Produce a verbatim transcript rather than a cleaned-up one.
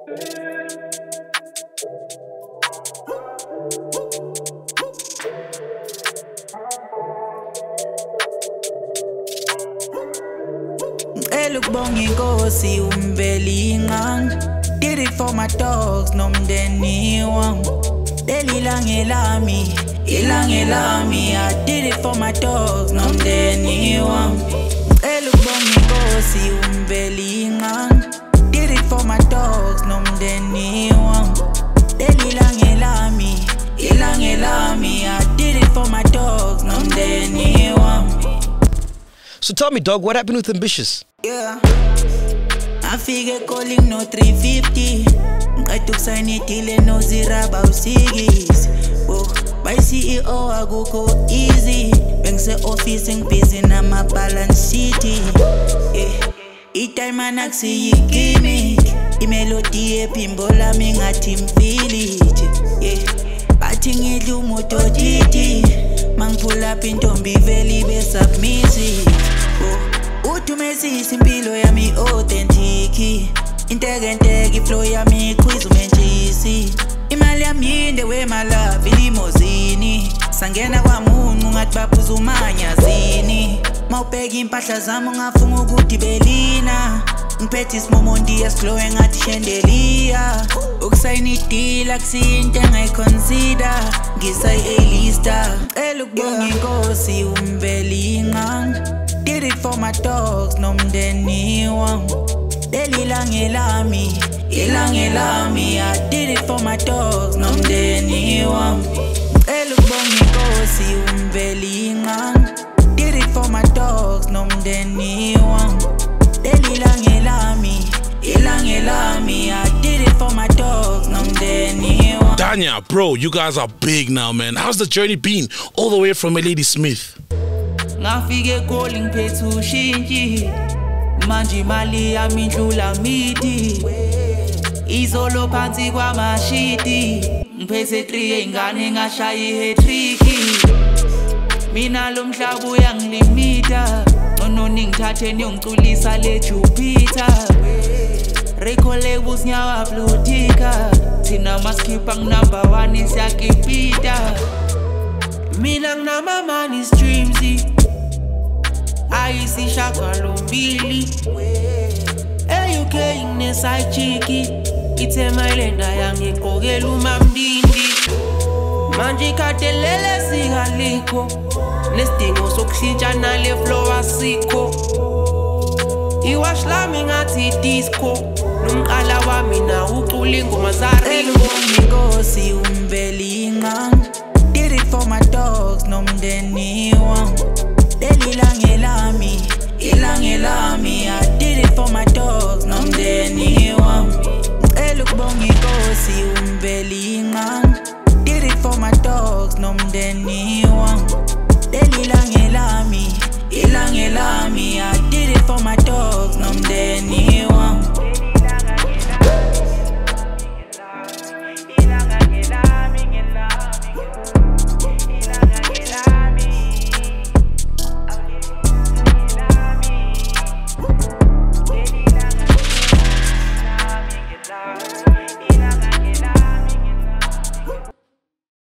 Look bongi gosi umbelingang. Did it for my dogs, nom deni wang. Deli lang elami, ilang elami. I did it for my dogs, nom deni wang. Look bongi gosi umbelingang. Did it for my dogs, nom deni wang. Deli lang elami, ilang elami. I did it for my dogs, nom deni wang. So tell me, dog, what happened with Ambitious? Yeah, I figure calling no three fifty. I took sign it till no zero about sigis. Oh, by C E O I go go easy. Bank say office in busy na my balance city. Yeah, each time I knock see you gimmick. I melody e pimbola me ngatim village. Yeah, batting it do moto titi. Man pull up in tombi veli be submissive. Oh. Utumesi simpilo ya mi authentic. Intege intege flow ya mi quiz umenchisi. Imali ya minde we mala bilimozini. Sangena kwa mungu ngathi baphuza umanyazini. Mawubheka impahla zami ungafunga ukuthi belina. Ngiphethe isimomondi yasglowe ngathi chandelier. Ukusayina ideal akusiyinto engayiconsider. Ngisayi A-lister. Cela ukubonga inkosi umbelingang. Did it for my dogs, nom deni wang. Deli lang elami, ilang elami. I did it for my dogs, nom deni wang. Eluk bongi kosi umbelingang. Did it for my dogs, nom deni wang. Deli lang elami, ilang elami. I did it for my dogs, nom deni wang. Danya, bro, you guys are big now, man. How's the journey been all the way from Ladysmith? Ngafike calling phethu shinki manje imali yami indlula midi izolo phansi kwamashiti ngiphethe three ingane ngashaya ihetrick mina lo mhlaba uyangilimita ngono ningithathe niyongculisa le Jupiter record labels nyawa uploadika thina maskipha number one siyakipita mina nginama money streams I see shakalo mbili E U K ine side chiki Ite mailenda yangi kogelu mamdindi Manji katelele sigaliko Nestingo soksija na le flow asiko Iwa shlami ngati disco Nungala wa mina utulingo mazaringo Ngosi umbelingang Did it for my dogs, nom deni wang Deli lang elami, ilang elami. I did it for my dogs, nom deni wang. Eluk bongi kosi umbelingang. Did it for my dogs, nom deni wang. Deli lang elami, ilang elami. I did it for my dogs.